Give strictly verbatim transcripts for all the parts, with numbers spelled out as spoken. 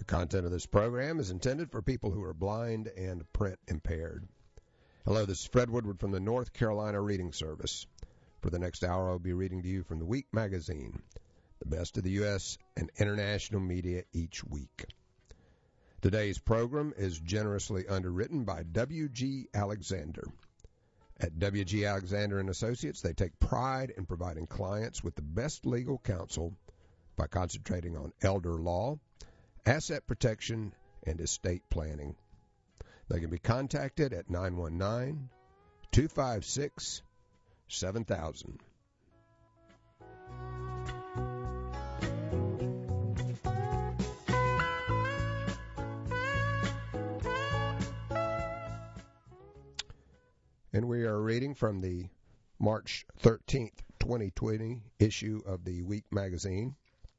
The content of this program is intended for people who are blind and print impaired. Hello, this is Fred Woodward from the North Carolina Reading Service. For the next hour, I'll be reading to you from the Week magazine, the best of the U S and international media each week. Today's program is generously underwritten by W G Alexander. At W G Alexander and Associates, they take pride in providing clients with the best legal counsel by concentrating on elder law, asset protection, and estate planning. They can be contacted at nine one nine, two five six, seven thousand. And we are reading from the March thirteenth, twenty twenty issue of the Week magazine.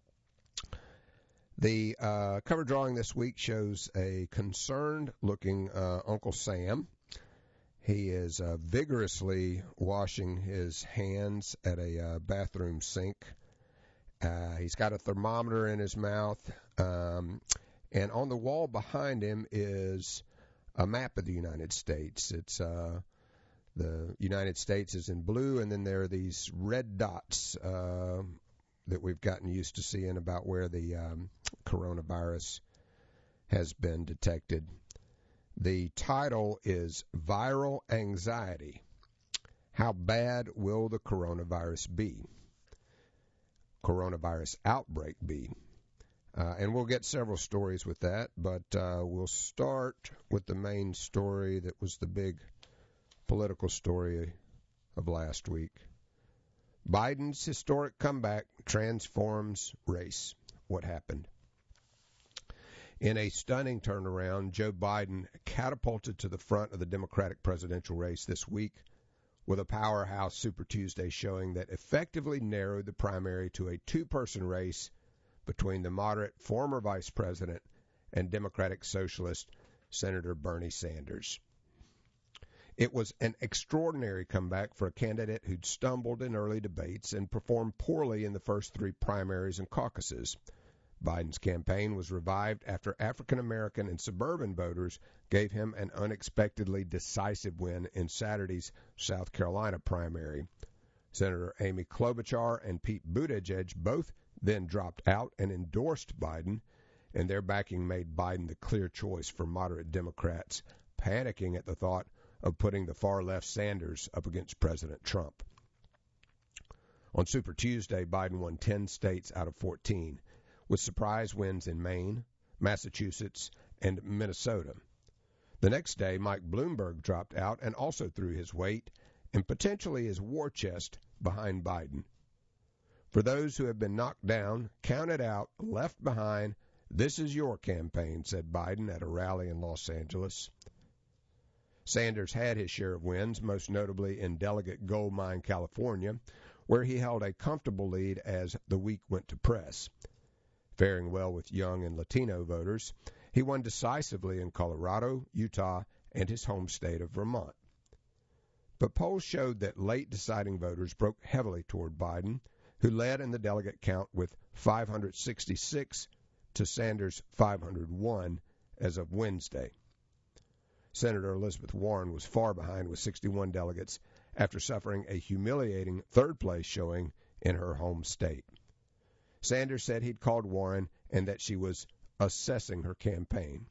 The uh, cover drawing this week shows a concerned-looking uh, Uncle Sam. He is uh, vigorously washing his hands at a uh, bathroom sink. Uh, he's got a thermometer in his mouth, um, and on the wall behind him is a map of the United States. It's uh, the United States is in blue, and then there are these red dots uh, that we've gotten used to seeing about where the um, coronavirus has been detected. The title is Viral Anxiety. How bad will the coronavirus be? Coronavirus outbreak be? Uh, and we'll get several stories with that, but uh, we'll start with the main story that was the big political story of last week. Biden's historic comeback transforms race. What happened? In a stunning turnaround, Joe Biden catapulted to the front of the Democratic presidential race this week with a powerhouse Super Tuesday showing that effectively narrowed the primary to a two-person race between the moderate former vice president and Democratic socialist Senator Bernie Sanders. It was an extraordinary comeback for a candidate who'd stumbled in early debates and performed poorly in the first three primaries and caucuses. Biden's campaign was revived after African American and suburban voters gave him an unexpectedly decisive win in Saturday's South Carolina primary. Senator Amy Klobuchar and Pete Buttigieg both then dropped out and endorsed Biden, and their backing made Biden the clear choice for moderate Democrats, panicking at the thought of putting the far-left Sanders up against President Trump. On Super Tuesday, Biden won ten states out of fourteen, with surprise wins in Maine, Massachusetts, and Minnesota. The next day, Mike Bloomberg dropped out and also threw his weight and potentially his war chest behind Biden. For those who have been knocked down, counted out, left behind, this is your campaign, said Biden at a rally in Los Angeles. Sanders had his share of wins, most notably in Delegate Gold Mine, California, where he held a comfortable lead as the week went to press. Faring well with young and Latino voters, he won decisively in Colorado, Utah, and his home state of Vermont. But polls showed that late deciding voters broke heavily toward Biden, who led in the delegate count with five hundred sixty-six to Sanders' five hundred one as of Wednesday. Senator Elizabeth Warren was far behind with sixty-one delegates after suffering a humiliating third-place showing in her home state. Sanders said he'd called Warren and that she was assessing her campaign.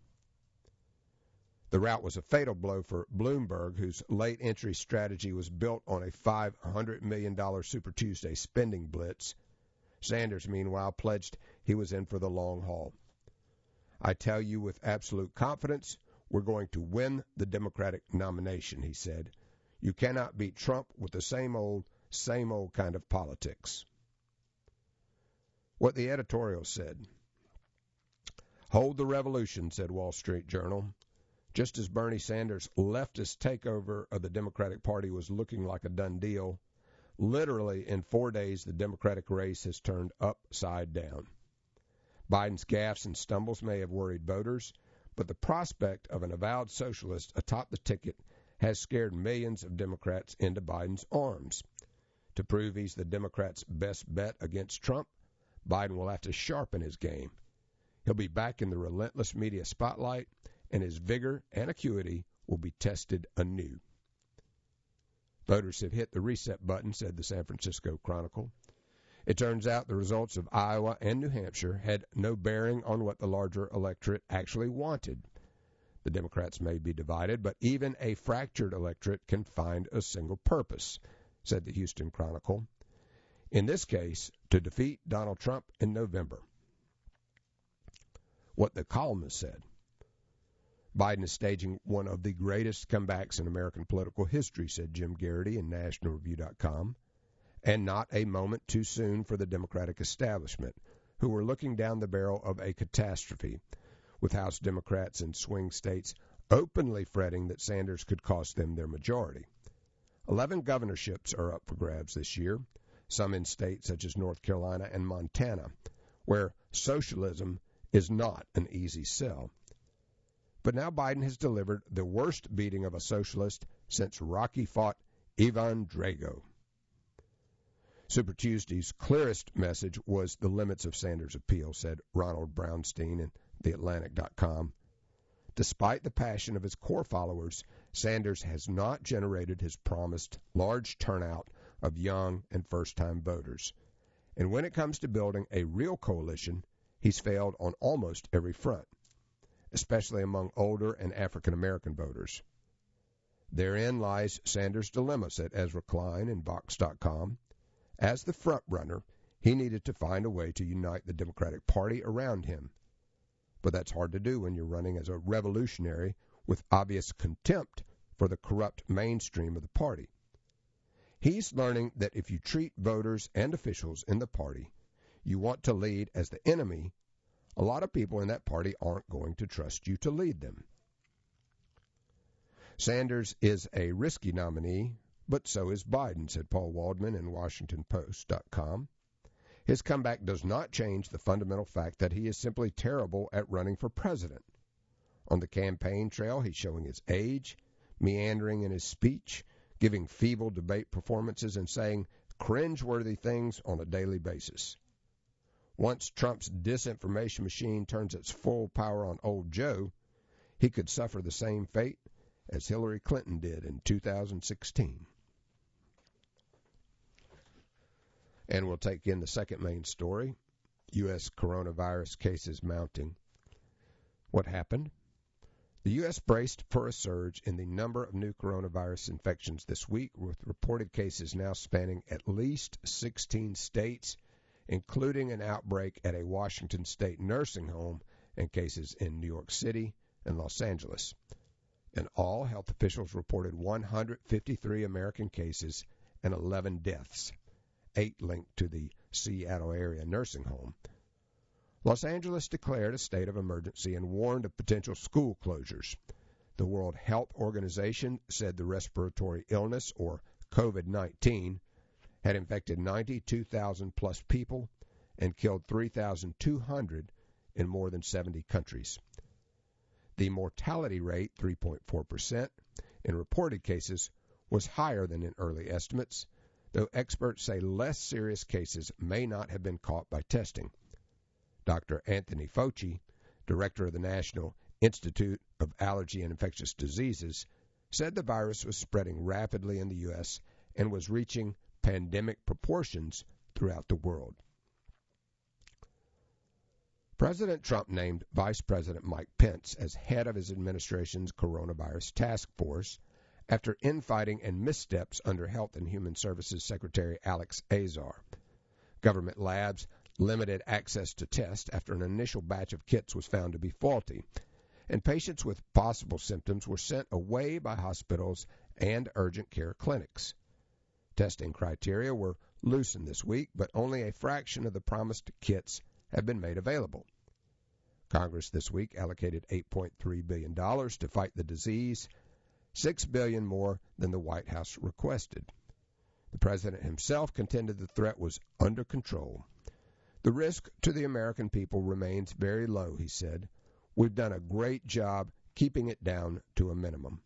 The rout was a fatal blow for Bloomberg, whose late entry strategy was built on a five hundred million dollars Super Tuesday spending blitz. Sanders, meanwhile, pledged he was in for the long haul. I tell you with absolute confidence, we're going to win the Democratic nomination, he said. You cannot beat Trump with the same old, same old kind of politics. What the editorial said. Hold the revolution, said Wall Street Journal. Just as Bernie Sanders' leftist takeover of the Democratic Party was looking like a done deal, literally in four days the Democratic race has turned upside down. Biden's gaffes and stumbles may have worried voters, but the prospect of an avowed socialist atop the ticket has scared millions of Democrats into Biden's arms. To prove he's the Democrats' best bet against Trump, Biden will have to sharpen his game. He'll be back in the relentless media spotlight, and his vigor and acuity will be tested anew. Voters have hit the reset button, said the San Francisco Chronicle. It turns out the results of Iowa and New Hampshire had no bearing on what the larger electorate actually wanted. The Democrats may be divided, but even a fractured electorate can find a single purpose, said the Houston Chronicle. In this case, to defeat Donald Trump in November. What the columnist said. Biden is staging one of the greatest comebacks in American political history, said Jim Garrity in National Review dot com, and not a moment too soon for the Democratic establishment, who were looking down the barrel of a catastrophe, with House Democrats in swing states openly fretting that Sanders could cost them their majority. Eleven governorships are up for grabs this year, some in states such as North Carolina and Montana, where socialism is not an easy sell. But now Biden has delivered the worst beating of a socialist since Rocky fought Ivan Drago. Super Tuesday's clearest message was the limits of Sanders' appeal, said Ronald Brownstein in the Atlantic dot com. Despite the passion of his core followers, Sanders has not generated his promised large turnout of young and first-time voters. And when it comes to building a real coalition, he's failed on almost every front, especially among older and African-American voters. Therein lies Sanders' dilemma, said Ezra Klein in Vox dot com. As the front-runner, he needed to find a way to unite the Democratic Party around him. But that's hard to do when you're running as a revolutionary with obvious contempt for the corrupt mainstream of the party. He's learning that if you treat voters and officials in the party you want to lead as the enemy, a lot of people in that party aren't going to trust you to lead them. Sanders is a risky nominee, but so is Biden, said Paul Waldman in Washington Post dot com. His comeback does not change the fundamental fact that he is simply terrible at running for president. On the campaign trail, he's showing his age, meandering in his speech, giving feeble debate performances, and saying cringe-worthy things on a daily basis. Once Trump's disinformation machine turns its full power on old Joe, he could suffer the same fate as Hillary Clinton did in two thousand sixteen. And we'll take in the second main story, U S coronavirus cases mounting. What happened? The U S braced for a surge in the number of new coronavirus infections this week, with reported cases now spanning at least sixteen states, including an outbreak at a Washington state nursing home and cases in New York City and Los Angeles. In all, health officials reported one hundred fifty-three American cases and eleven deaths, eight linked to the Seattle area nursing home. Los Angeles declared a state of emergency and warned of potential school closures. The World Health Organization said the respiratory illness, or COVID nineteen, had infected ninety-two thousand plus people and killed three thousand two hundred in more than seventy countries. The mortality rate, three point four percent, in reported cases was higher than in early estimates, though experts say less serious cases may not have been caught by testing. Doctor Anthony Fauci, director of the National Institute of Allergy and Infectious Diseases, said the virus was spreading rapidly in the U S and was reaching pandemic proportions throughout the world. President Trump named Vice President Mike Pence as head of his administration's coronavirus task force after infighting and missteps under Health and Human Services Secretary Alex Azar. Government labs limited access to tests after an initial batch of kits was found to be faulty, and patients with possible symptoms were sent away by hospitals and urgent care clinics. Testing criteria were loosened this week, but only a fraction of the promised kits have been made available. Congress this week allocated eight point three billion dollars to fight the disease, six billion dollars more than the White House requested. The president himself contended the threat was under control. The risk to the American people remains very low, he said. We've done a great job keeping it down to a minimum.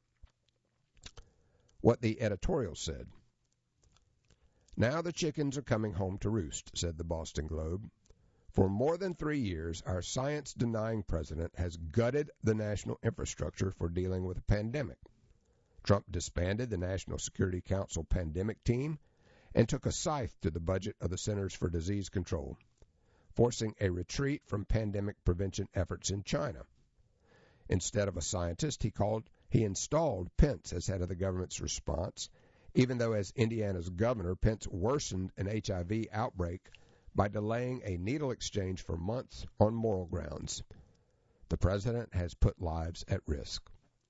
What the editorial said. Now the chickens are coming home to roost, said the Boston Globe. For more than three years, our science-denying president has gutted the national infrastructure for dealing with a pandemic. Trump disbanded the National Security Council pandemic team and took a scythe to the budget of the Centers for Disease Control, forcing a retreat from pandemic prevention efforts in China. Instead of a scientist, he called he installed Pence as head of the government's response, even though as Indiana's governor, Pence worsened an H I V outbreak by delaying a needle exchange for months on moral grounds. The president has put lives at risk.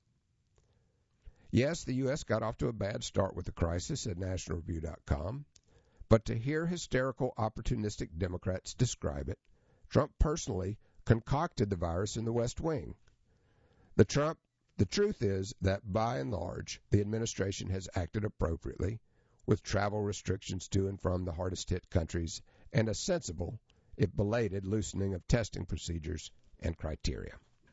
Yes, the U S got off to a bad start with the crisis, said National Review dot com. But to hear hysterical, opportunistic Democrats describe it, Trump personally concocted the virus in the West Wing. The Trump, the truth is that, by and large, the administration has acted appropriately, with travel restrictions to and from the hardest-hit countries and a sensible, if belated, loosening of testing procedures and criteria.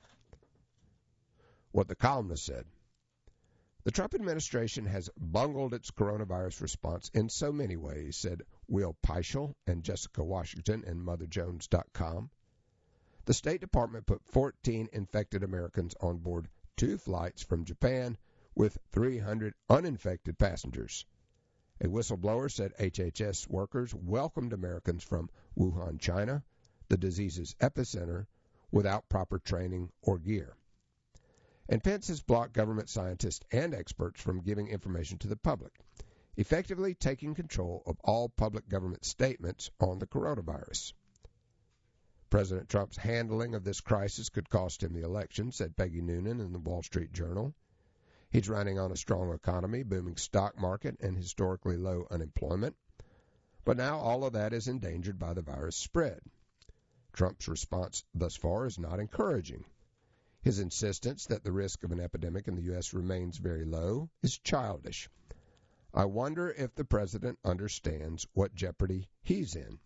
What the columnist said. The Trump administration has bungled its coronavirus response in so many ways, said Will Peichel and Jessica Washington in Mother Jones dot com. The State Department put fourteen infected Americans on board two flights from Japan with three hundred uninfected passengers. A whistleblower said H H S workers welcomed Americans from Wuhan, China, the disease's epicenter, without proper training or gear. And Pence has blocked government scientists and experts from giving information to the public, effectively taking control of all public government statements on the coronavirus. President Trump's handling of this crisis could cost him the election, said Peggy Noonan in the Wall Street Journal. He's running on a strong economy, booming stock market, and historically low unemployment. But now all of that is endangered by the virus spread. Trump's response thus far is not encouraging. His insistence that the risk of an epidemic in the U S remains very low is childish. I wonder if the president understands what jeopardy he's in.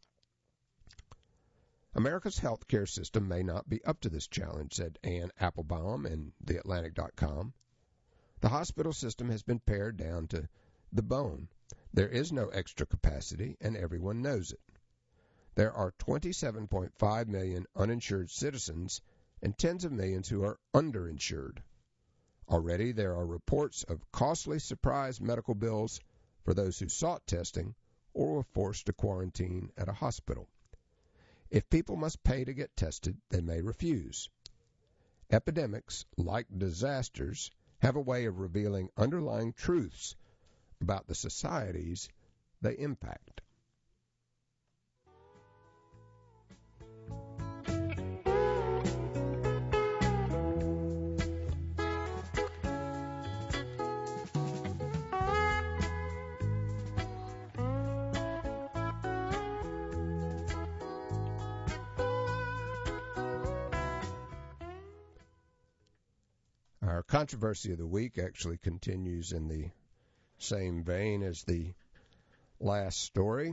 America's health care system may not be up to this challenge, said Ann Applebaum in the Atlantic dot com. The hospital system has been pared down to the bone. There is no extra capacity, and everyone knows it. There are twenty-seven point five million uninsured citizens and tens of millions who are underinsured. Already there are reports of costly surprise medical bills for those who sought testing or were forced to quarantine at a hospital. If people must pay to get tested, they may refuse. Epidemics, like disasters, have a way of revealing underlying truths about the societies they impact. Our controversy of the week actually continues in the same vein as the last story.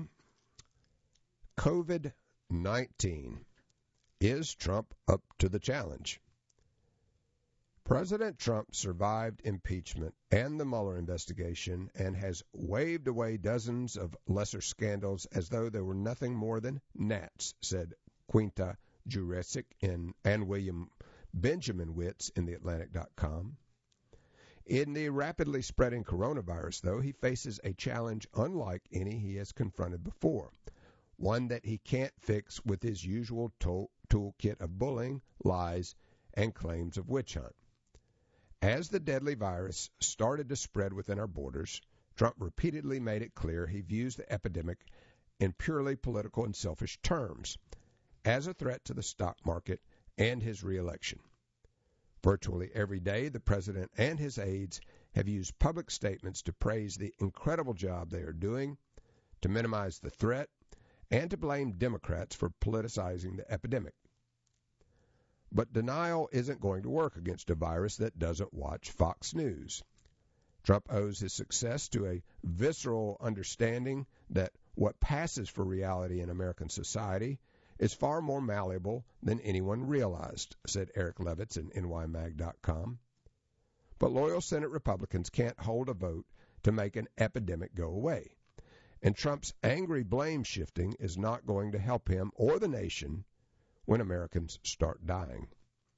COVID nineteen. Is Trump up to the challenge? President Trump survived impeachment and the Mueller investigation and has waved away dozens of lesser scandals as though they were nothing more than gnats, said Quinta Jurecic in, and William Benjamin Witz in the Atlantic dot com. In the rapidly spreading coronavirus, though, he faces a challenge unlike any he has confronted before, one that he can't fix with his usual tool, toolkit of bullying, lies, and claims of witch hunt. As the deadly virus started to spread within our borders, Trump repeatedly made it clear he views the epidemic in purely political and selfish terms, as a threat to the stock market and his reelection. Virtually every day, the president and his aides have used public statements to praise the incredible job they are doing, to minimize the threat, and to blame Democrats for politicizing the epidemic. But denial isn't going to work against a virus that doesn't watch Fox News. Trump owes his success to a visceral understanding that what passes for reality in American society is far more malleable than anyone realized, said Eric Levitz in N Y Mag dot com. But loyal Senate Republicans can't hold a vote to make an epidemic go away. and Trump's angry blame shifting is not going to help him or the nation when Americans start dying.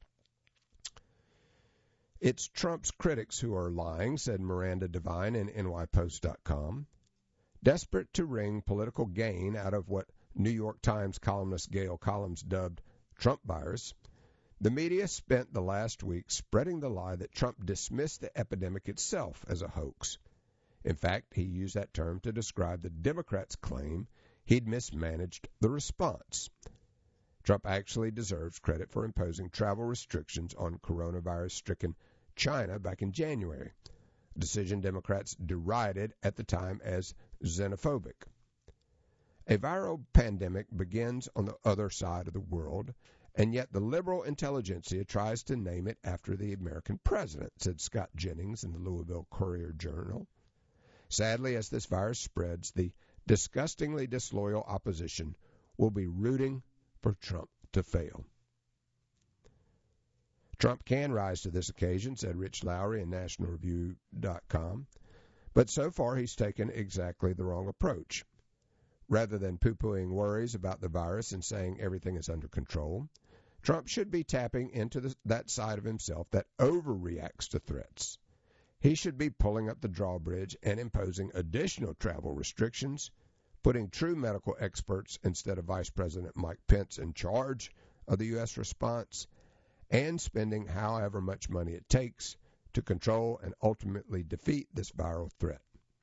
It's Trump's critics who are lying, said Miranda Devine in N Y Post dot com. Desperate to wring political gain out of what New York Times columnist Gail Collins dubbed Trump virus, the media spent the last week spreading the lie that Trump dismissed the epidemic itself as a hoax. In fact, he used that term to describe the Democrats' claim he'd mismanaged the response. Trump actually deserves credit for imposing travel restrictions on coronavirus-stricken China back in January, a decision Democrats derided at the time as xenophobic. A viral pandemic begins on the other side of the world, and yet the liberal intelligentsia tries to name it after the American president, said Scott Jennings in the Louisville Courier-Journal. Sadly, as this virus spreads, the disgustingly disloyal opposition will be rooting for Trump to fail. Trump can rise to this occasion, said Rich Lowry in National Review dot com, but so far he's taken exactly the wrong approach. Rather than poo-pooing worries about the virus and saying everything is under control, Trump should be tapping into the, that side of himself that overreacts to threats. He should be pulling up the drawbridge and imposing additional travel restrictions, putting true medical experts instead of Vice President Mike Pence in charge of the U S response, and spending however much money it takes to control and ultimately defeat this viral threat.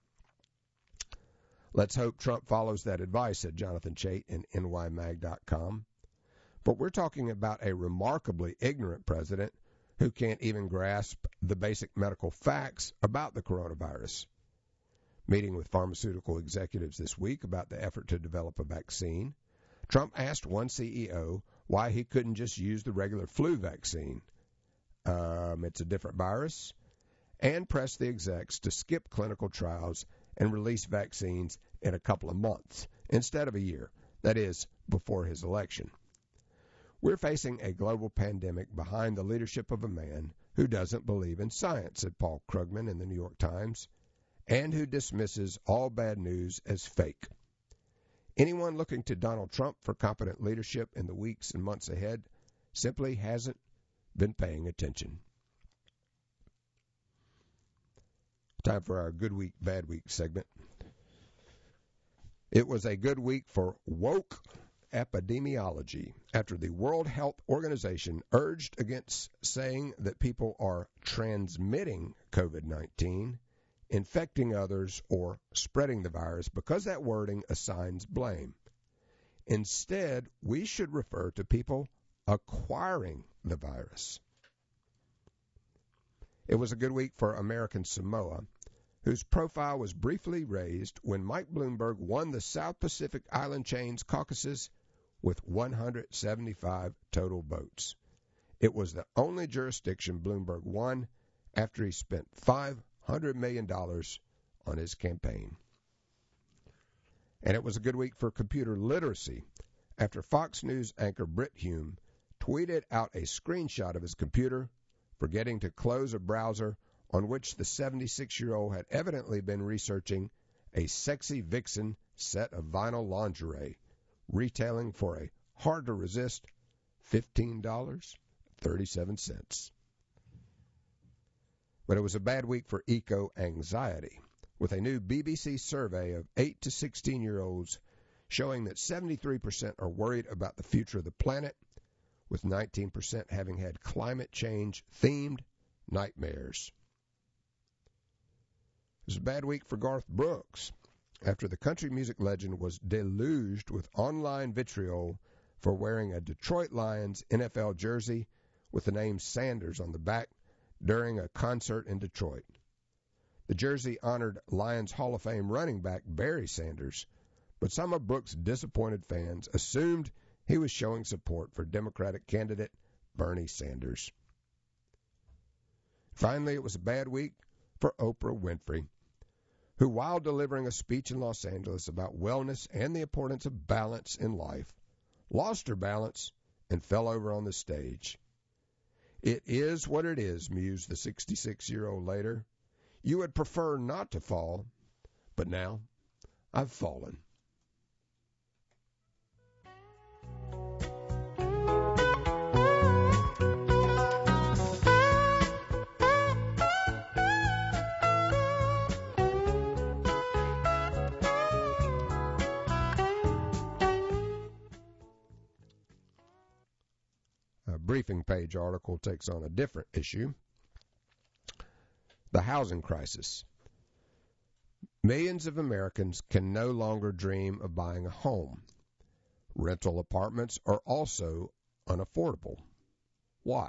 Let's hope Trump follows that advice, said Jonathan Chait in N Y Mag dot com. But we're talking about a remarkably ignorant president who can't even grasp the basic medical facts about the coronavirus. Meeting with pharmaceutical executives this week about the effort to develop a vaccine, Trump asked one C E O why he couldn't just use the regular flu vaccine. Um, it's a different virus, and pressed the execs to skip clinical trials and release vaccines in a couple of months instead of a year, that is, before his election. We're facing a global pandemic behind the leadership of a man who doesn't believe in science, said Paul Krugman in the New York Times, and who dismisses all bad news as fake. Anyone looking to Donald Trump for competent leadership in the weeks and months ahead simply hasn't been paying attention. Time for our Good Week, Bad Week segment. It was a good week for woke epidemiology after the World Health Organization urged against saying that people are transmitting COVID nineteen, infecting others, or spreading the virus because that wording assigns blame. Instead, we should refer to people acquiring the virus. It was a good week for American Samoa, whose profile was briefly raised when Mike Bloomberg won the South Pacific Island Chain's caucuses with one hundred seventy-five total votes. It was the only jurisdiction Bloomberg won after he spent five hundred million dollars on his campaign. And it was a good week for computer literacy after Fox News anchor Brit Hume tweeted out a screenshot of his computer forgetting to close a browser on which the seventy-six-year-old had evidently been researching a sexy vixen set of vinyl lingerie, retailing for a hard-to-resist fifteen dollars and thirty-seven cents. But it was a bad week for eco-anxiety, with a new B B C survey of eight to sixteen-year-olds showing that seventy-three percent are worried about the future of the planet, with nineteen percent having had climate change-themed nightmares. It was a bad week for Garth Brooks after the country music legend was deluged with online vitriol for wearing a Detroit Lions N F L jersey with the name Sanders on the back during a concert in Detroit. The jersey honored Lions Hall of Fame running back Barry Sanders, but some of Brooks' disappointed fans assumed he was showing support for Democratic candidate Bernie Sanders. Finally, it was a bad week for Oprah Winfrey, who, while delivering a speech in Los Angeles about wellness and the importance of balance in life, lost her balance and fell over on the stage. It is what it is, mused the sixty-six-year-old later. You would prefer not to fall, but now I've fallen. A briefing page article takes on a different issue. The housing crisis. Millions of Americans can no longer dream of buying a home. Rental apartments are also unaffordable. Why?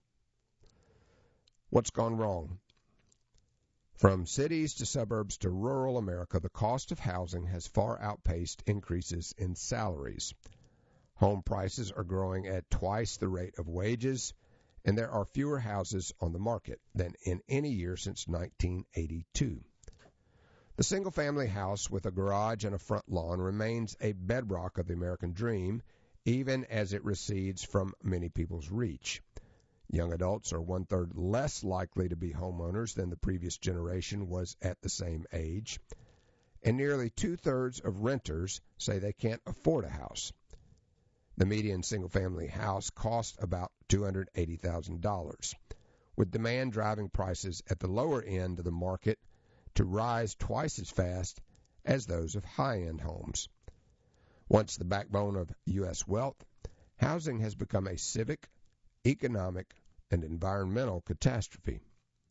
What's gone wrong? From cities to suburbs to rural America, the cost of housing has far outpaced increases in salaries. Home prices are growing at twice the rate of wages, and there are fewer houses on the market than in any year since nineteen eighty-two. The single-family house with a garage and a front lawn remains a bedrock of the American dream, even as it recedes from many people's reach. Young adults are one-third less likely to be homeowners than the previous generation was at the same age, and nearly two-thirds of renters say they can't afford a house. The median single-family house costs about two hundred eighty thousand dollars, with demand driving prices at the lower end of the market to rise twice as fast as those of high-end homes. Once the backbone of U S wealth, housing has become a civic, economic, and environmental catastrophe.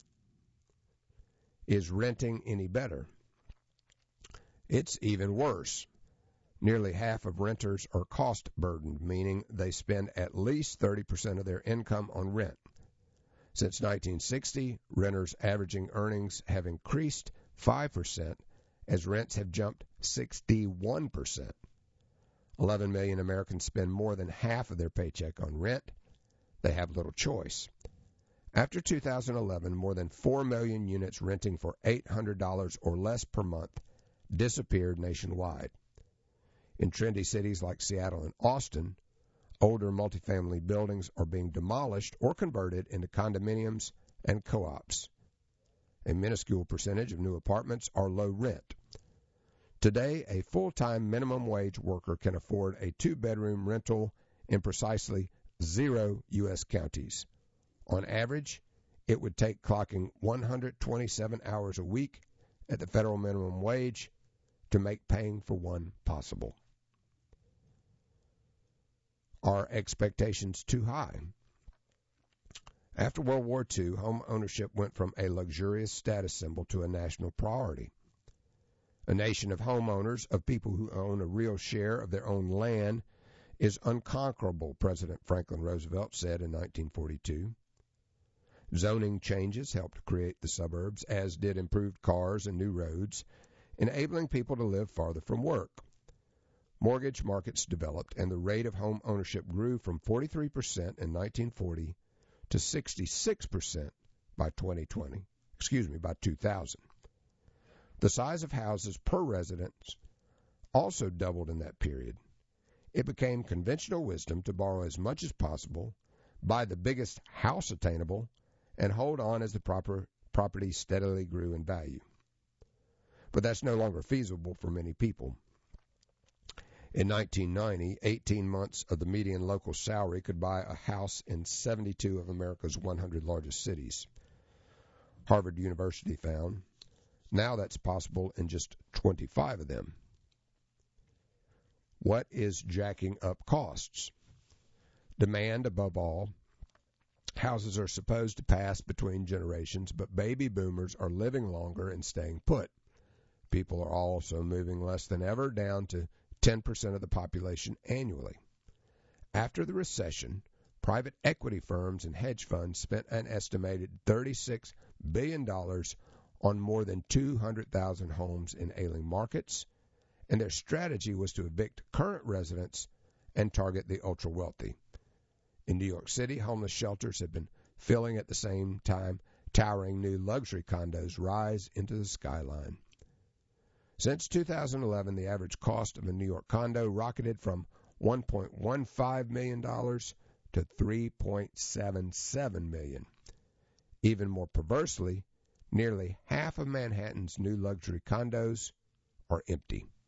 Is renting any better? It's even worse. Nearly half of renters are cost-burdened, meaning they spend at least thirty percent of their income on rent. Since nineteen sixty, renters' averaging earnings have increased five percent as rents have jumped sixty-one percent. eleven million Americans spend more than half of their paycheck on rent. They have little choice. After two thousand eleven, more than four million units renting for eight hundred dollars or less per month disappeared nationwide. In trendy cities like Seattle and Austin, older multifamily buildings are being demolished or converted into condominiums and co-ops. A minuscule percentage of new apartments are low rent. Today, a full-time minimum wage worker can afford a two-bedroom rental in precisely zero U S counties. On average, it would take clocking one hundred twenty-seven hours a week at the federal minimum wage to make paying for one possible. Are expectations too high? After World War Two, home ownership went from a luxurious status symbol to a national priority. A nation of homeowners, of people who own a real share of their own land, is unconquerable, President Franklin Roosevelt said in nineteen forty-two. Zoning changes helped create the suburbs, as did improved cars and new roads, enabling people to live farther from work. Mortgage markets developed, and the rate of home ownership grew from forty-three percent in nineteen forty to sixty-six percent by twenty twenty, excuse me, by two thousand. The size of houses per resident also doubled in that period. It became conventional wisdom to borrow as much as possible, buy the biggest house attainable, and hold on as the proper property steadily grew in value. But that's no longer feasible for many people. In nineteen ninety, eighteen months of the median local salary could buy a house in seventy-two of America's one hundred largest cities. Harvard University found now that's possible in just twenty-five of them. What is jacking up costs? Demand above all. Houses are supposed to pass between generations, but baby boomers are living longer and staying put. People are also moving less than ever, down to ten percent of the population annually. After the recession, private equity firms and hedge funds spent an estimated thirty-six billion dollars on more than two hundred thousand homes in ailing markets, and their strategy was to evict current residents and target the ultra-wealthy. In New York City, homeless shelters have been filling at the same time towering new luxury condos rise into the skyline. Since two thousand eleven, the average cost of a New York condo rocketed from one point one five million dollars to three point seven seven million dollars. Even more perversely, nearly half of Manhattan's new luxury condos are empty.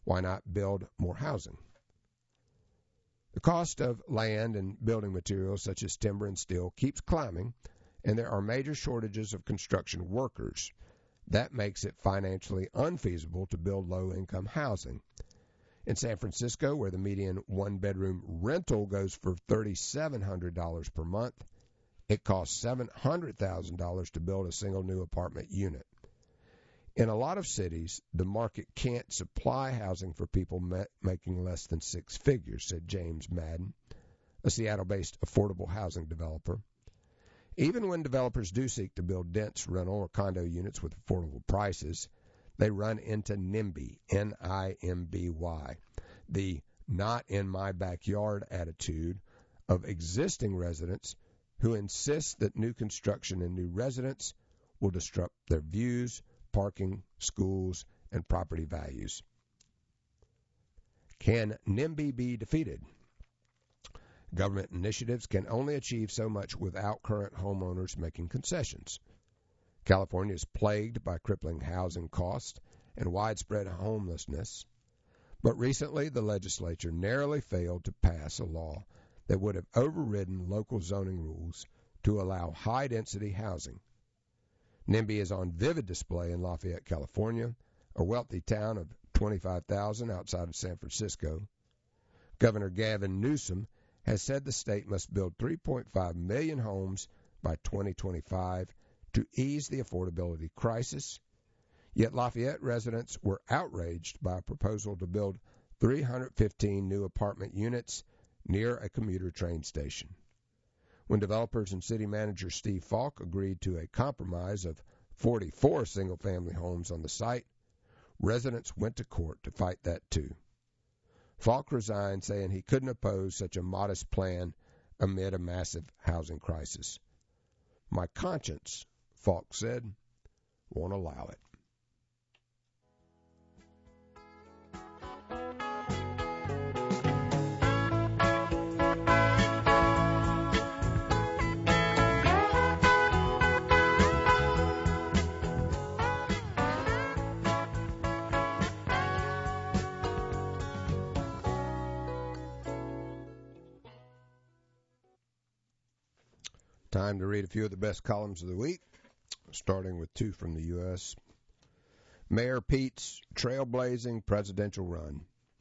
Why not build more housing? The cost of land and building materials such as timber and steel keeps climbing, and there are major shortages of construction workers. That makes it financially unfeasible to build low-income housing. In San Francisco, where the median one-bedroom rental goes for three thousand seven hundred dollars per month, it costs seven hundred thousand dollars to build a single new apartment unit. In a lot of cities, the market can't supply housing for people ma- making less than six figures, said James Madden, a Seattle-based affordable housing developer. Even when developers do seek to build dense rental or condo units with affordable prices, they run into NIMBY, N I M B Y, the not-in-my-backyard attitude of existing residents who insist that new construction and new residents will disrupt their views, parking, schools, and property values. Can NIMBY be defeated? Government initiatives can only achieve so much without current homeowners making concessions. California is plagued by crippling housing costs and widespread homelessness, but recently the legislature narrowly failed to pass a law that would have overridden local zoning rules to allow high-density housing. NIMBY is on vivid display in Lafayette, California, a wealthy town of twenty-five thousand outside of San Francisco. Governor Gavin Newsom has said the state must build three point five million homes by twenty twenty-five to ease the affordability crisis. Yet Lafayette residents were outraged by a proposal to build three hundred fifteen new apartment units near a commuter train station. When developers and city manager Steve Falk agreed to a compromise of forty-four single-family homes on the site, residents went to court to fight that too. Falk resigned, saying he couldn't oppose such a modest plan amid a massive housing crisis. My conscience, Falk said, won't allow it. Time to read a few of the best columns of the week, starting with two from the U S Mayor Pete's trailblazing presidential run.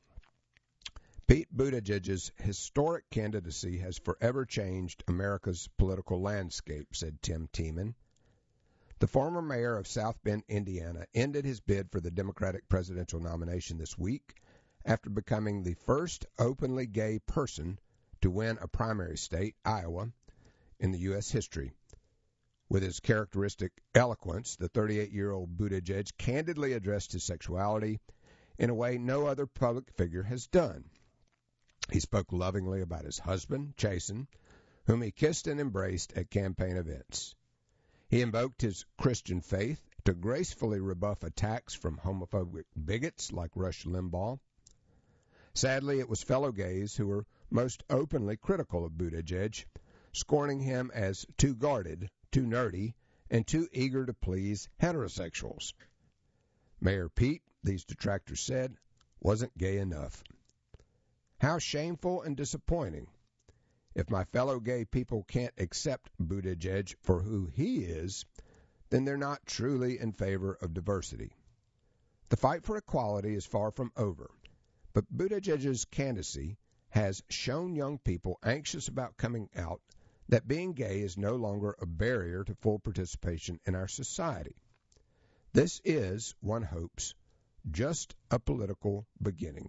Pete Buttigieg's historic candidacy has forever changed America's political landscape, said Tim Tiemann. The former mayor of South Bend, Indiana, ended his bid for the Democratic presidential nomination this week after becoming the first openly gay person to win a primary state, Iowa, in the U S history. With his characteristic eloquence, the thirty-eight-year-old Buttigieg candidly addressed his sexuality in a way no other public figure has done. He spoke lovingly about his husband, Chasen, whom he kissed and embraced at campaign events. He invoked his Christian faith to gracefully rebuff attacks from homophobic bigots like Rush Limbaugh. Sadly, it was fellow gays who were most openly critical of Buttigieg, scorning him as too guarded, too nerdy, and too eager to please heterosexuals. Mayor Pete, these detractors said, wasn't gay enough. How shameful and disappointing. If my fellow gay people can't accept Buttigieg for who he is, then they're not truly in favor of diversity. The fight for equality is far from over, but Buttigieg's candidacy has shown young people anxious about coming out that being gay is no longer a barrier to full participation in our society. This is, one hopes, just a political beginning.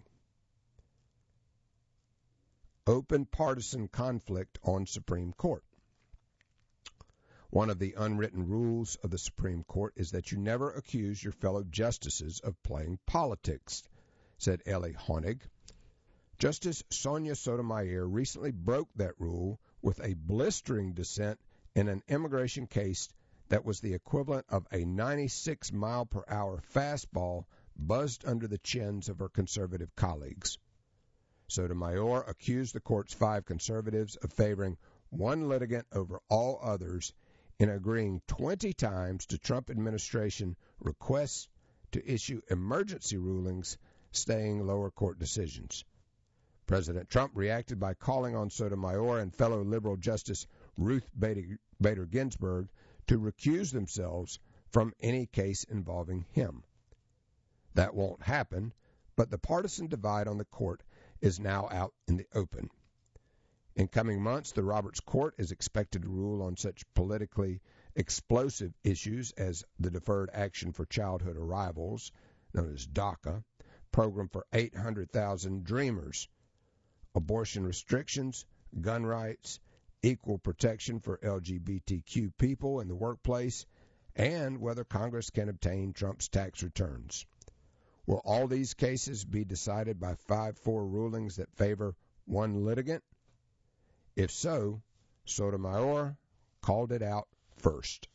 Open partisan conflict on Supreme Court. One of the unwritten rules of the Supreme Court is that you never accuse your fellow justices of playing politics, said Ellie Honig. Justice Sonia Sotomayor recently broke that rule with a blistering dissent in an immigration case that was the equivalent of a ninety-six mile per hour fastball buzzed under the chins of her conservative colleagues. Sotomayor accused the court's five conservatives of favoring one litigant over all others in agreeing twenty times to Trump administration requests to issue emergency rulings staying lower court decisions. President Trump reacted by calling on Sotomayor and fellow liberal Justice Ruth Bader Ginsburg to recuse themselves from any case involving him. That won't happen, but the partisan divide on the court is now out in the open. In coming months, the Roberts Court is expected to rule on such politically explosive issues as the Deferred Action for Childhood Arrivals, known as DACA, program for eight hundred thousand Dreamers, abortion restrictions, gun rights, equal protection for L G B T Q people in the workplace, and whether Congress can obtain Trump's tax returns. Will all these cases be decided by five four rulings that favor one litigant? If so, Sotomayor called it out first.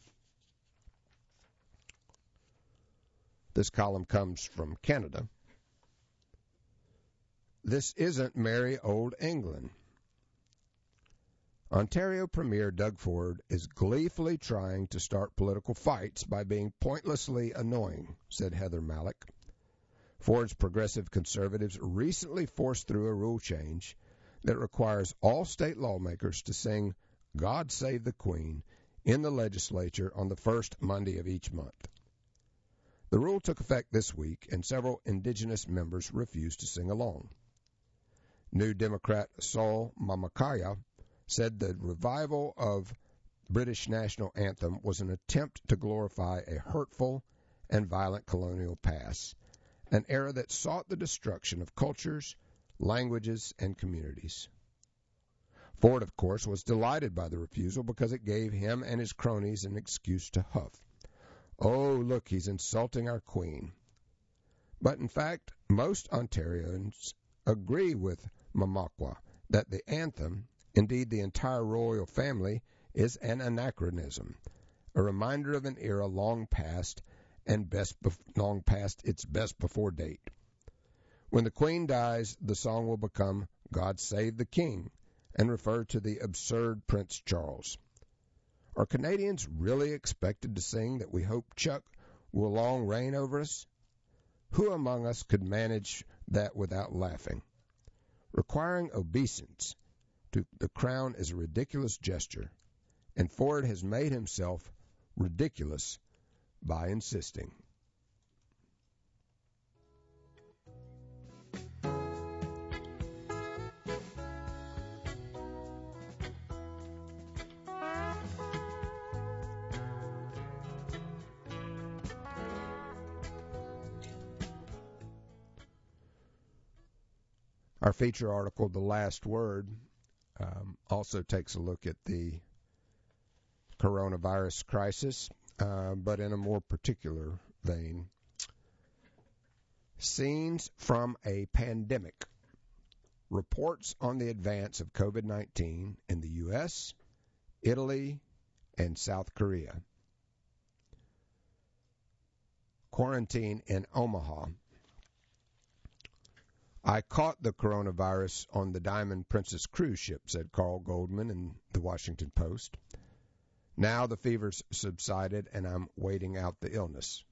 This column comes from Canada. This isn't merry old England. Ontario Premier Doug Ford is gleefully trying to start political fights by being pointlessly annoying, said Heather Mallock. Ford's progressive conservatives recently forced through a rule change that requires all state lawmakers to sing God Save the Queen in the legislature on the first Monday of each month. The rule took effect this week, and several indigenous members refused to sing along. New Democrat Sol Mamakaya said the revival of British national anthem was an attempt to glorify a hurtful and violent colonial past, an era that sought the destruction of cultures, languages, and communities. Ford, of course, was delighted by the refusal because it gave him and his cronies an excuse to huff. Oh, look, he's insulting our queen. But in fact, most Ontarians agree with Mamakwa that the anthem, indeed the entire royal family, is an anachronism, a reminder of an era long past and best bef- long past its best before date. When the Queen dies, the song will become God Save the King and refer to the absurd Prince Charles. Are Canadians really expected to sing that we hope Chuck will long reign over us? Who among us could manage that without laughing? Requiring obeisance to the crown is a ridiculous gesture, and Ford has made himself ridiculous by insisting. Our feature article, The Last Word, um, also takes a look at the coronavirus crisis, uh, but in a more particular vein. Scenes from a Pandemic. Reports on the advance of COVID nineteen in the U S, Italy, and South Korea. Quarantine in Omaha. I caught the coronavirus on the Diamond Princess cruise ship, said Carl Goldman in the Washington Post. Now the fever's subsided and I'm waiting out the illness.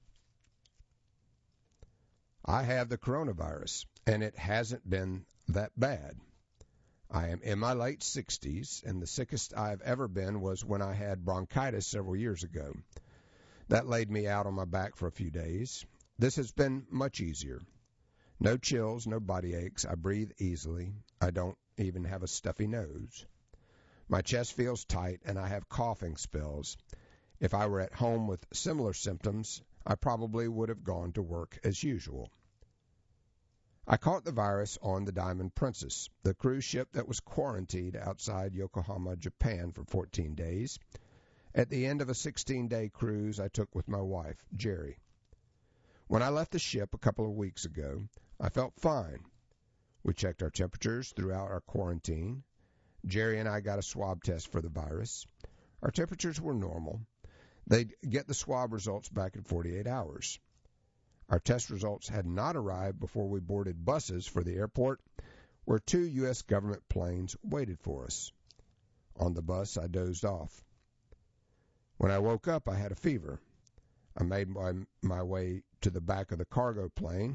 I have the coronavirus, and it hasn't been that bad. I am in my late sixties, and the sickest I've ever been was when I had bronchitis several years ago. That laid me out on my back for a few days. This has been much easier. No chills, no body aches. I breathe easily. I don't even have a stuffy nose. My chest feels tight, and I have coughing spells. If I were at home with similar symptoms, I probably would have gone to work as usual. I caught the virus on the Diamond Princess, the cruise ship that was quarantined outside Yokohama, Japan for fourteen days. At the end of a sixteen-day cruise I took with my wife, Jerry. When I left the ship a couple of weeks ago, I felt fine. We checked our temperatures throughout our quarantine. Jerry and I got a swab test for the virus. Our temperatures were normal. They'd get the swab results back in forty-eight hours. Our test results had not arrived before we boarded buses for the airport, where two U S government planes waited for us. On the bus, I dozed off. When I woke up, I had a fever. I made my, my way to the back of the cargo plane,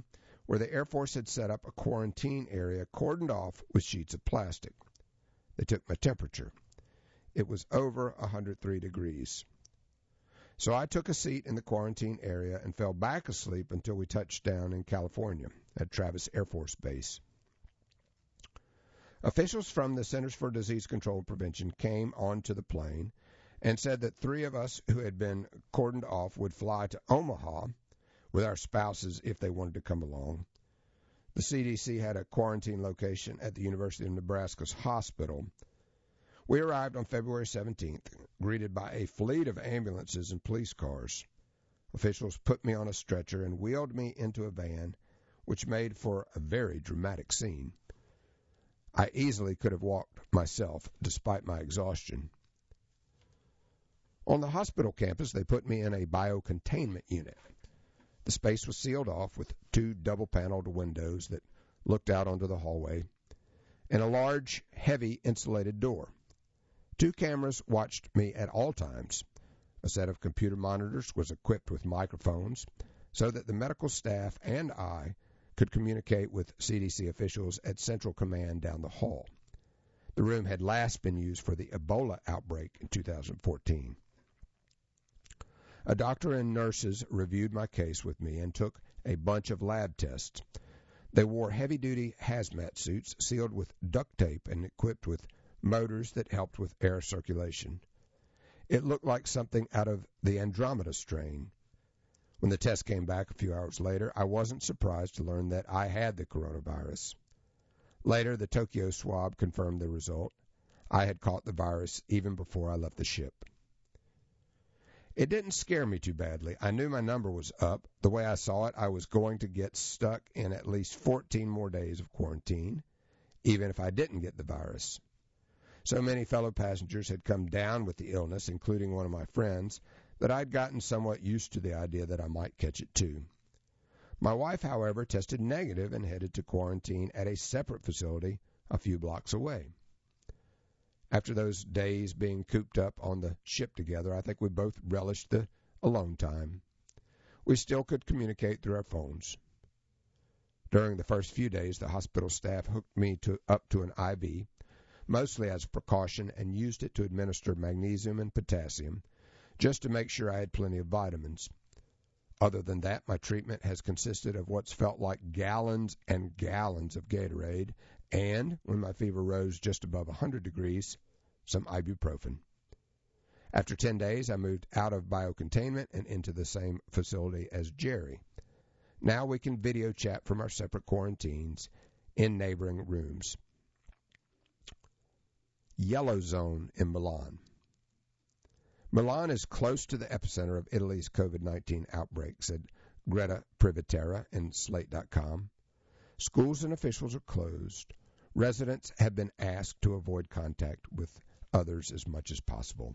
where the Air Force had set up a quarantine area cordoned off with sheets of plastic. They took my temperature. It was over one hundred three degrees. So I took a seat in the quarantine area and fell back asleep until we touched down in California at Travis Air Force Base. Officials from the Centers for Disease Control and Prevention came onto the plane and said that three of us who had been cordoned off would fly to Omaha with our spouses if they wanted to come along. The C D C had a quarantine location at the University of Nebraska's hospital. We arrived on February seventeenth, greeted by a fleet of ambulances and police cars. Officials put me on a stretcher and wheeled me into a van, which made for a very dramatic scene. I easily could have walked myself, despite my exhaustion. On the hospital campus, they put me in a biocontainment unit. The space was sealed off with two double-paneled windows that looked out onto the hallway and a large, heavy insulated door. Two cameras watched me at all times. A set of computer monitors was equipped with microphones so that the medical staff and I could communicate with C D C officials at Central Command down the hall. The room had last been used for the Ebola outbreak in two thousand fourteen. A doctor and nurses reviewed my case with me and took a bunch of lab tests. They wore heavy-duty hazmat suits sealed with duct tape and equipped with motors that helped with air circulation. It looked like something out of the Andromeda strain. When the test came back a few hours later, I wasn't surprised to learn that I had the coronavirus. Later, the Tokyo swab confirmed the result. I had caught the virus even before I left the ship. It didn't scare me too badly. I knew my number was up. The way I saw it, I was going to get stuck in at least fourteen more days of quarantine, even if I didn't get the virus. So many fellow passengers had come down with the illness, including one of my friends, that I'd gotten somewhat used to the idea that I might catch it too. My wife, however, tested negative and headed to quarantine at a separate facility a few blocks away. After those days being cooped up on the ship together, I think we both relished the alone time. We still could communicate through our phones. During the first few days, the hospital staff hooked me to, up to an I V, mostly as a precaution, and used it to administer magnesium and potassium, just to make sure I had plenty of vitamins. Other than that, my treatment has consisted of what's felt like gallons and gallons of Gatorade, and, when my fever rose just above one hundred degrees, some ibuprofen. After ten days, I moved out of biocontainment and into the same facility as Jerry. Now we can video chat from our separate quarantines in neighboring rooms. Yellow zone in Milan. Milan is close to the epicenter of Italy's COVID nineteen outbreak, said Greta Privitera in Slate dot com. Schools and officials are closed. Residents have been asked to avoid contact with others as much as possible.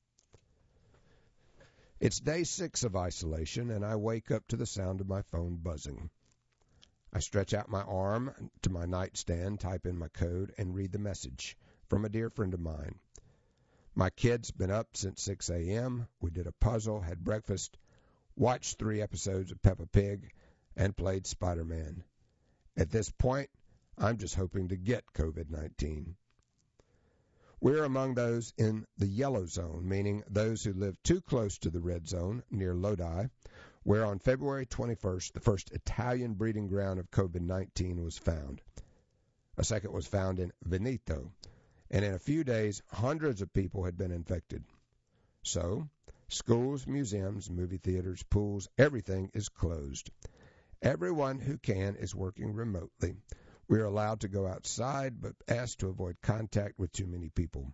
It's day six of isolation, and I wake up to the sound of my phone buzzing. I stretch out my arm to my nightstand, type in my code, and read the message from a dear friend of mine. My kid's been up since six a.m. We did a puzzle, had breakfast, watched three episodes of Peppa Pig, and played Spider-Man. At this point, I'm just hoping to get COVID nineteen. We're among those in the yellow zone, meaning those who live too close to the red zone near Lodi, where on February twenty-first, the first Italian breeding ground of COVID nineteen was found. A second was found in Veneto, and in a few days, hundreds of people had been infected. So, schools, museums, movie theaters, pools, everything is closed. Everyone who can is working remotely. We are allowed to go outside, but asked to avoid contact with too many people.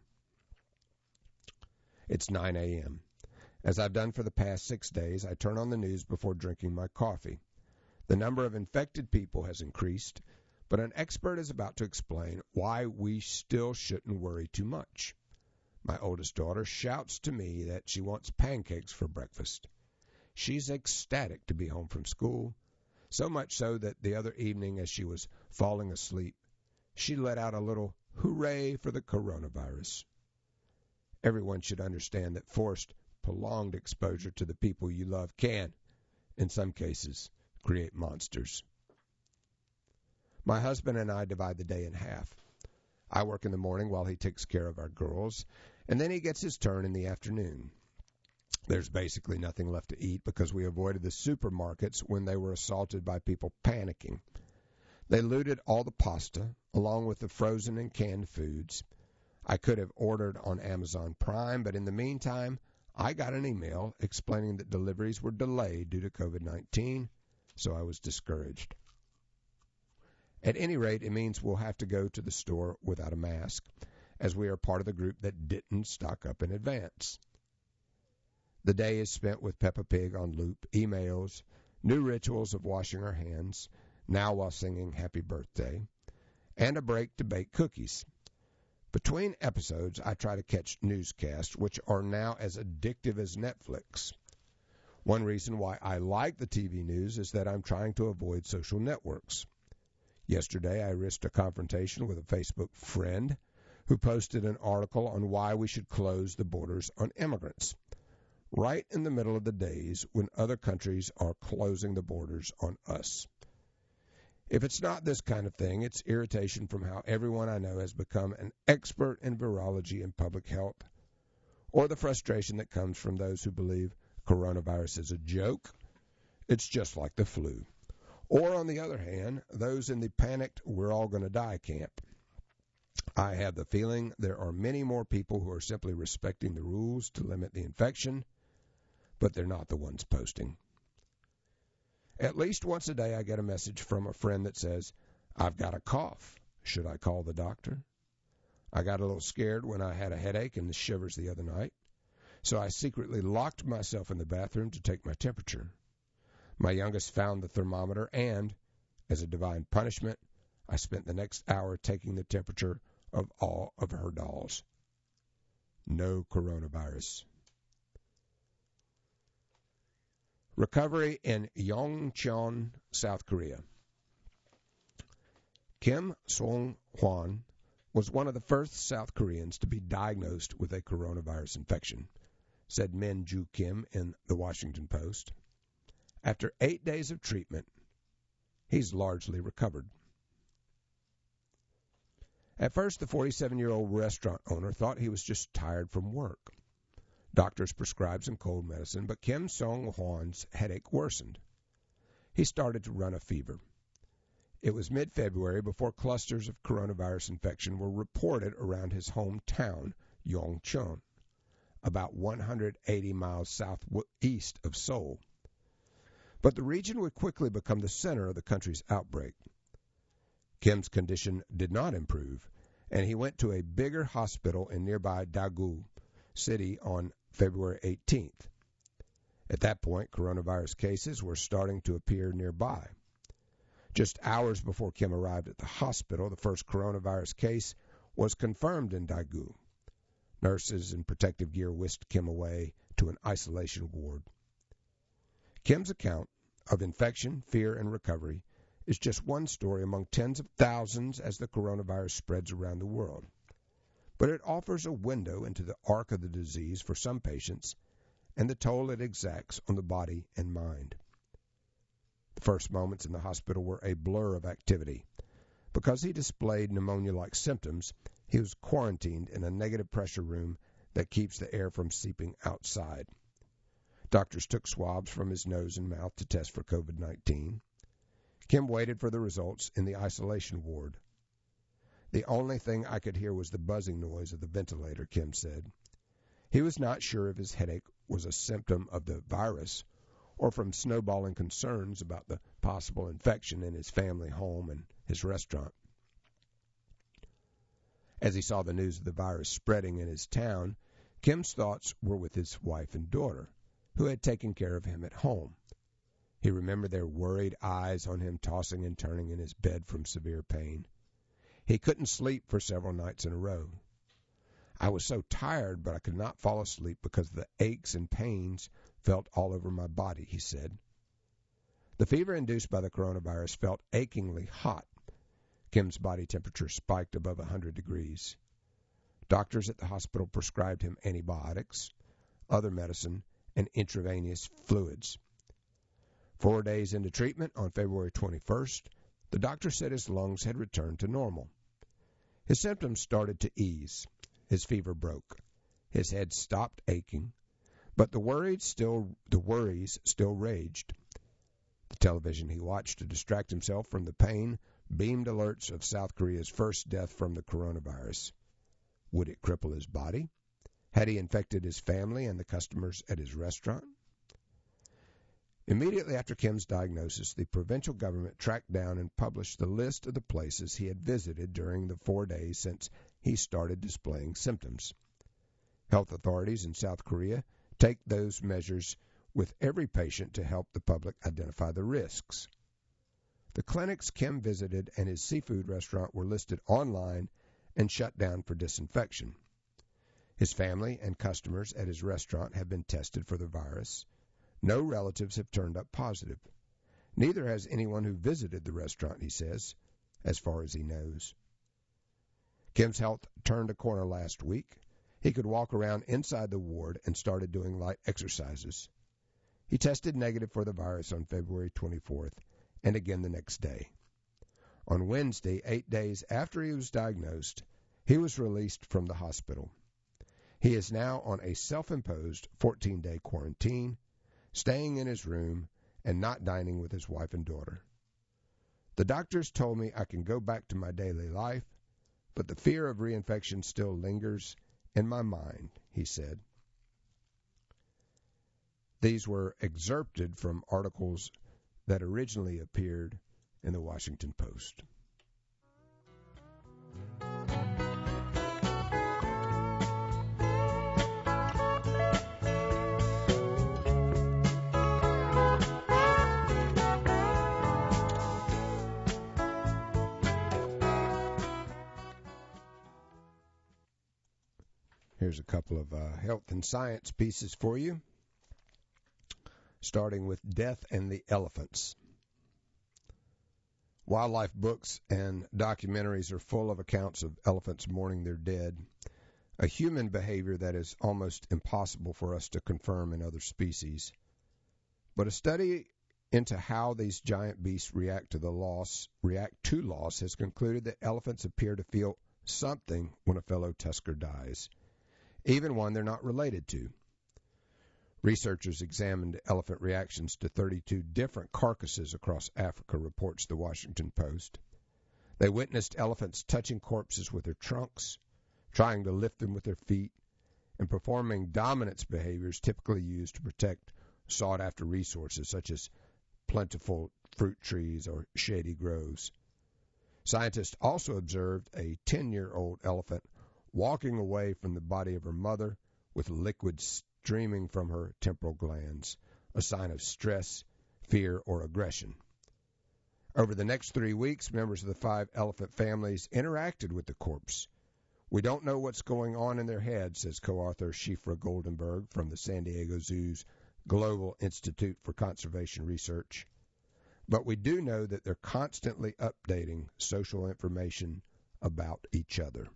It's nine a.m. As I've done for the past six days, I turn on the news before drinking my coffee. The number of infected people has increased, but an expert is about to explain why we still shouldn't worry too much. My oldest daughter shouts to me that she wants pancakes for breakfast. She's ecstatic to be home from school, so much so that the other evening as she was falling asleep, she let out a little hooray for the coronavirus. Everyone should understand that forced, prolonged exposure to the people you love can, in some cases, create monsters. My husband and I divide the day in half. I work in the morning while he takes care of our girls, and then he gets his turn in the afternoon. There's basically nothing left to eat because we avoided the supermarkets when they were assaulted by people panicking. They looted all the pasta, along with the frozen and canned foods. I could have ordered on Amazon Prime, but in the meantime, I got an email explaining that deliveries were delayed due to covid nineteen, so I was discouraged. At any rate, it means we'll have to go to the store without a mask, as we are part of the group that didn't stock up in advance. The day is spent with Peppa Pig on loop, emails, new rituals of washing our hands, now while singing Happy Birthday, and a break to bake cookies. Between episodes, I try to catch newscasts, which are now as addictive as Netflix. One reason why I like the T V news is that I'm trying to avoid social networks. Yesterday, I risked a confrontation with a Facebook friend who posted an article on why we should close the borders on immigrants, right in the middle of the days when other countries are closing the borders on us. If it's not this kind of thing, it's irritation from how everyone I know has become an expert in virology and public health, or the frustration that comes from those who believe coronavirus is a joke. It's just like the flu. Or, on the other hand, those in the panicked we're all going to die camp. I have the feeling there are many more people who are simply respecting the rules to limit the infection, but they're not the ones posting. At least once a day I get a message from a friend that says, I've got a cough. Should I call the doctor? I got a little scared when I had a headache and the shivers the other night, so I secretly locked myself in the bathroom to take my temperature. My youngest found the thermometer and, as a divine punishment, I spent the next hour taking the temperature of all of her dolls. No coronavirus. Recovery in Yongcheon, South Korea. Kim Song-hwan was one of the first South Koreans to be diagnosed with a coronavirus infection, said Min Joo Kim in The Washington Post. After eight days of treatment, he's largely recovered. At first, the forty-seven-year-old restaurant owner thought he was just tired from work. Doctors prescribed some cold medicine, but Kim Song-hwan's headache worsened. He started to run a fever. It was mid-February before clusters of coronavirus infection were reported around his hometown, Yongcheon, about one hundred eighty miles southeast of Seoul. But the region would quickly become the center of the country's outbreak. Kim's condition did not improve, and he went to a bigger hospital in nearby Daegu City on February eighteenth. At that point, coronavirus cases were starting to appear nearby. Just hours before Kim arrived at the hospital, the first coronavirus case was confirmed in Daegu. Nurses in protective gear whisked Kim away to an isolation ward. Kim's account of infection, fear, and recovery is just one story among tens of thousands as the coronavirus spreads around the world. But it offers a window into the arc of the disease for some patients and the toll it exacts on the body and mind. The first moments in the hospital were a blur of activity. Because he displayed pneumonia-like symptoms, he was quarantined in a negative pressure room that keeps the air from seeping outside. Doctors took swabs from his nose and mouth to test for covid nineteen. Kim waited for the results in the isolation ward. The only thing I could hear was the buzzing noise of the ventilator, Kim said. He was not sure if his headache was a symptom of the virus or from snowballing concerns about the possible infection in his family home and his restaurant. As he saw the news of the virus spreading in his town, Kim's thoughts were with his wife and daughter, who had taken care of him at home. He remembered their worried eyes on him tossing and turning in his bed from severe pain. He couldn't sleep for several nights in a row. I was so tired, but I could not fall asleep because of the aches and pains felt all over my body, he said. The fever induced by the coronavirus felt achingly hot. Kim's body temperature spiked above one hundred degrees. Doctors at the hospital prescribed him antibiotics, other medicine, and intravenous fluids. Four days into treatment, on February twenty-first, the doctor said his lungs had returned to normal. His symptoms started to ease. His fever broke. His head stopped aching, but the worries still the worries still raged. The television he watched to distract himself from the pain beamed alerts of South Korea's first death from the coronavirus. Would it cripple his body? Had he infected his family and the customers at his restaurant? Immediately after Kim's diagnosis, the provincial government tracked down and published the list of the places he had visited during the four days since he started displaying symptoms. Health authorities in South Korea take those measures with every patient to help the public identify the risks. The clinics Kim visited and his seafood restaurant were listed online and shut down for disinfection. His family and customers at his restaurant have been tested for the virus. No relatives have turned up positive. Neither has anyone who visited the restaurant, he says, as far as he knows. Kim's health turned a corner last week. He could walk around inside the ward and started doing light exercises. He tested negative for the virus on February twenty-fourth and again the next day. On Wednesday, eight days after he was diagnosed, he was released from the hospital. He is now on a self-imposed fourteen-day quarantine, staying in his room and not dining with his wife and daughter. The doctors told me I can go back to my daily life, but the fear of reinfection still lingers in my mind, he said. These were excerpted from articles that originally appeared in the Washington Post. Here's a couple of uh, health and science pieces for you, starting with Death and the Elephants. Wildlife books and documentaries are full of accounts of elephants mourning their dead, a human behavior that is almost impossible for us to confirm in other species. But a study into how these giant beasts react to the loss, react to loss has concluded that elephants appear to feel something when a fellow tusker dies, even one they're not related to. Researchers examined elephant reactions to thirty-two different carcasses across Africa, reports the Washington Post. They witnessed elephants touching corpses with their trunks, trying to lift them with their feet, and performing dominance behaviors typically used to protect sought-after resources such as plentiful fruit trees or shady groves. Scientists also observed a ten-year-old elephant walking away from the body of her mother with liquid streaming from her temporal glands, a sign of stress, fear, or aggression. Over the next three weeks, members of the five elephant families interacted with the corpse. We don't know what's going on in their heads, says co-author Shifra Goldenberg from the San Diego Zoo's Global Institute for Conservation Research. But we do know that they're constantly updating social information about each other.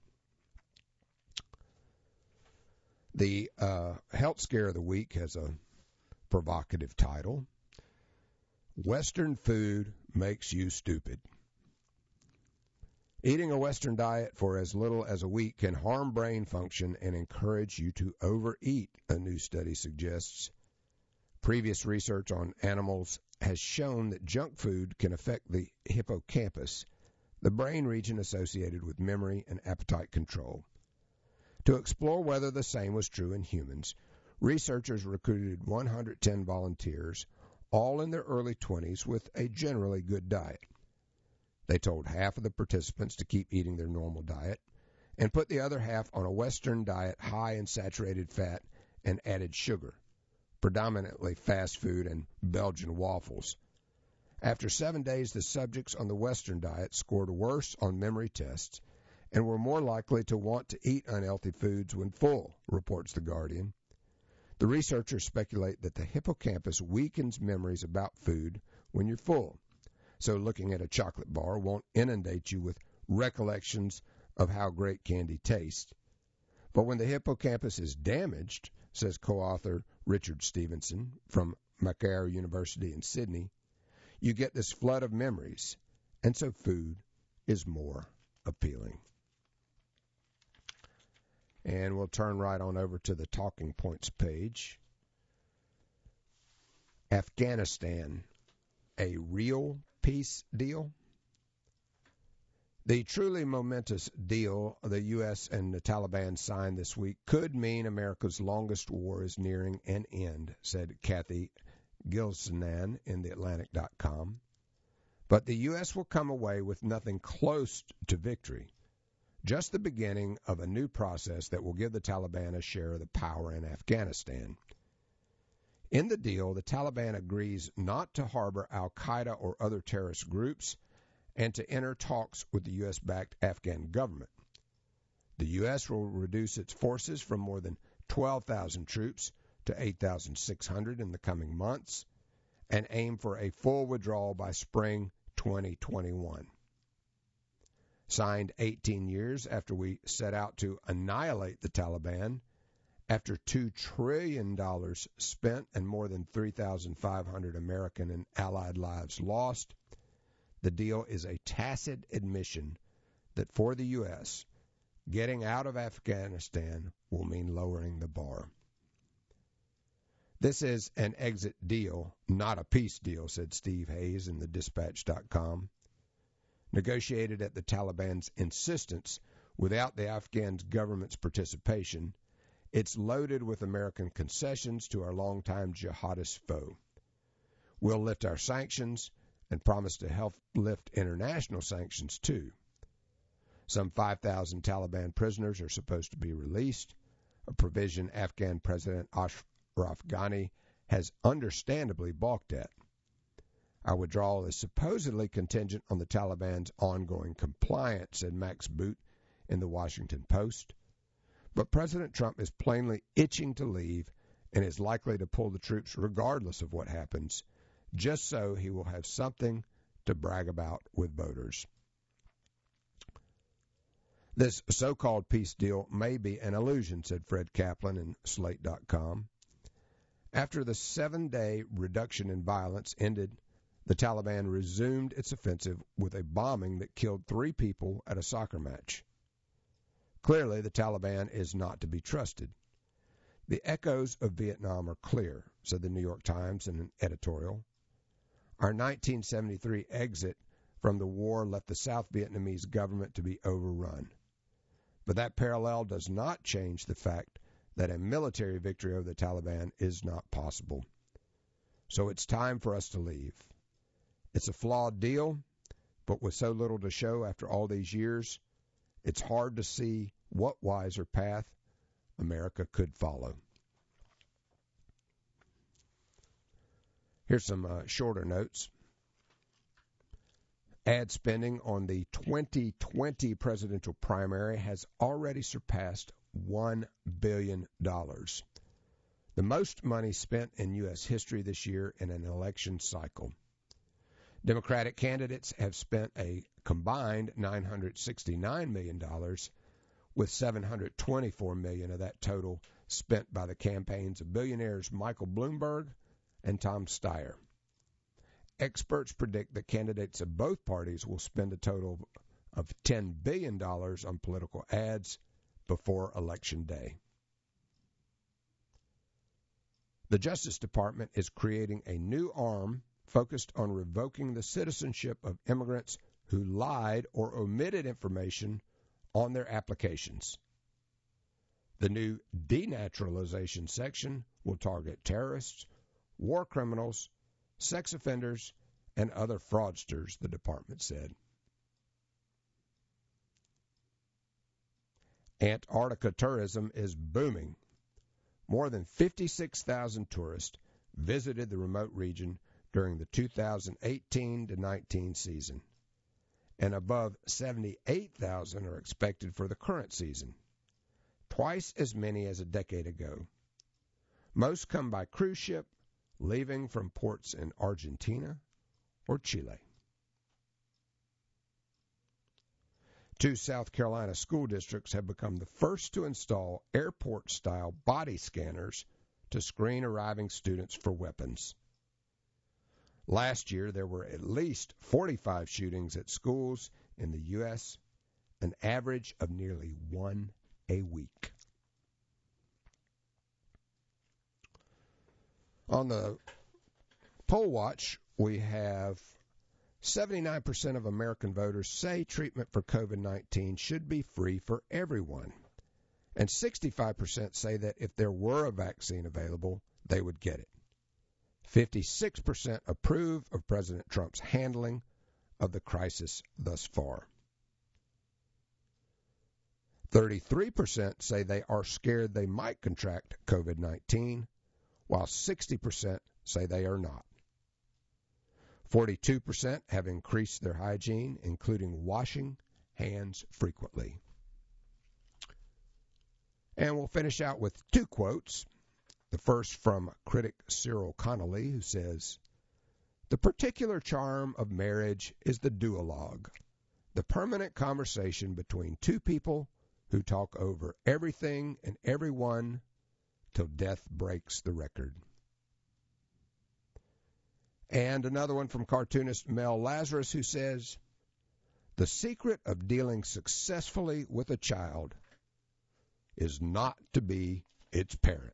The uh, health scare of the week has a provocative title. Western food makes you stupid. Eating a Western diet for as little as a week can harm brain function and encourage you to overeat, a new study suggests. Previous research on animals has shown that junk food can affect the hippocampus, the brain region associated with memory and appetite control. To explore whether the same was true in humans, researchers recruited one hundred ten volunteers, all in their early twenties, with a generally good diet. They told half of the participants to keep eating their normal diet and put the other half on a Western diet high in saturated fat and added sugar, predominantly fast food and Belgian waffles. After seven days, the subjects on the Western diet scored worse on memory tests and were more likely to want to eat unhealthy foods when full, reports The Guardian. The researchers speculate that the hippocampus weakens memories about food when you're full, so looking at a chocolate bar won't inundate you with recollections of how great candy tastes. But when the hippocampus is damaged, says co-author Richard Stevenson from Macquarie University in Sydney, you get this flood of memories, and so food is more appealing. And we'll turn right on over to the Talking Points page. Afghanistan, a real peace deal? The truly momentous deal the U S and the Taliban signed this week could mean America's longest war is nearing an end, said Kathy Gilsanan in the Atlantic dot com. But the U S will come away with nothing close to victory, just the beginning of a new process that will give the Taliban a share of the power in Afghanistan. In the deal, the Taliban agrees not to harbor al-Qaeda or other terrorist groups and to enter talks with the U S-backed Afghan government. The U S will reduce its forces from more than twelve thousand troops to eight thousand six hundred in the coming months and aim for a full withdrawal by spring twenty twenty-one. Signed eighteen years after we set out to annihilate the Taliban, after two trillion dollars spent and more than three thousand five hundred American and Allied lives lost, the deal is a tacit admission that for the U S, getting out of Afghanistan will mean lowering the bar. This is an exit deal, not a peace deal, said Steve Hayes in the dispatch dot com. Negotiated at the Taliban's insistence without the Afghan government's participation, it's loaded with American concessions to our longtime jihadist foe. We'll lift our sanctions and promise to help lift international sanctions, too. Some five thousand Taliban prisoners are supposed to be released, a provision Afghan President Ashraf Ghani has understandably balked at. Our withdrawal is supposedly contingent on the Taliban's ongoing compliance, said Max Boot in the Washington Post. But President Trump is plainly itching to leave and is likely to pull the troops regardless of what happens, just so he will have something to brag about with voters. This so-called peace deal may be an illusion, said Fred Kaplan in Slate dot com. After the seven-day reduction in violence ended, the Taliban resumed its offensive with a bombing that killed three people at a soccer match. Clearly, the Taliban is not to be trusted. The echoes of Vietnam are clear, said the New York Times in an editorial. Our nineteen seventy-three exit from the war left the South Vietnamese government to be overrun. But that parallel does not change the fact that a military victory over the Taliban is not possible. So it's time for us to leave. It's a flawed deal, but with so little to show after all these years, it's hard to see what wiser path America could follow. Here's some uh, shorter notes. Ad spending on the twenty twenty presidential primary has already surpassed one billion dollars, the most money spent in U S history this year in an election cycle. Democratic candidates have spent a combined nine hundred sixty-nine million dollars, with seven hundred twenty-four million dollars of that total spent by the campaigns of billionaires Michael Bloomberg and Tom Steyer. Experts predict that candidates of both parties will spend a total of ten billion dollars on political ads before Election Day. The Justice Department is creating a new arm focused on revoking the citizenship of immigrants who lied or omitted information on their applications. The new denaturalization section will target terrorists, war criminals, sex offenders, and other fraudsters, the department said. Antarctica tourism is booming. More than fifty-six thousand tourists visited the remote region during the two thousand eighteen to nineteen season, and above seventy-eight thousand are expected for the current season, twice as many as a decade ago. Most come by cruise ship, leaving from ports in Argentina or Chile. Two South Carolina school districts have become the first to install airport-style body scanners to screen arriving students for weapons. Last year, there were at least forty-five shootings at schools in the U S, an average of nearly one a week. On the poll watch, we have seventy-nine percent of American voters say treatment for COVID nineteen should be free for everyone. And sixty-five percent say that if there were a vaccine available, they would get it. fifty-six percent approve of President Trump's handling of the crisis thus far. thirty-three percent say they are scared they might contract COVID nineteen, while sixty percent say they are not. forty-two percent have increased their hygiene, including washing hands frequently. And we'll finish out with two quotes. The first from critic Cyril Connolly, who says, "The particular charm of marriage is the duologue, the permanent conversation between two people who talk over everything and everyone till death breaks the record." And another one from cartoonist Mel Lazarus, who says, "The secret of dealing successfully with a child is not to be its parent."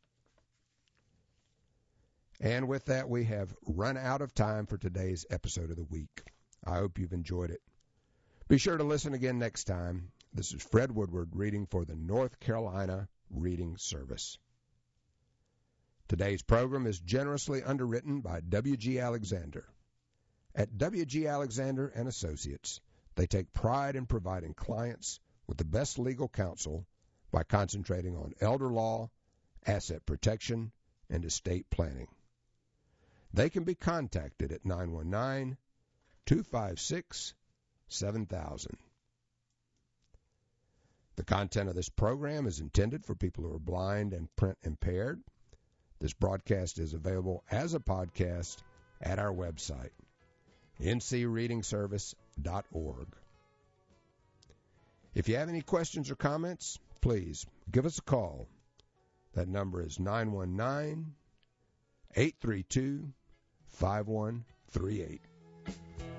And with that, we have run out of time for today's episode of the week. I hope you've enjoyed it. Be sure to listen again next time. This is Fred Woodward reading for the North Carolina Reading Service. Today's program is generously underwritten by W G Alexander. At W G Alexander and Associates, they take pride in providing clients with the best legal counsel by concentrating on elder law, asset protection, and estate planning. They can be contacted at nine one nine, two five six, seven thousand. The content of this program is intended for people who are blind and print impaired. This broadcast is available as a podcast at our website, n c reading service dot org. If you have any questions or comments, please give us a call. That number is nine one nine, eight three two, five one three eight.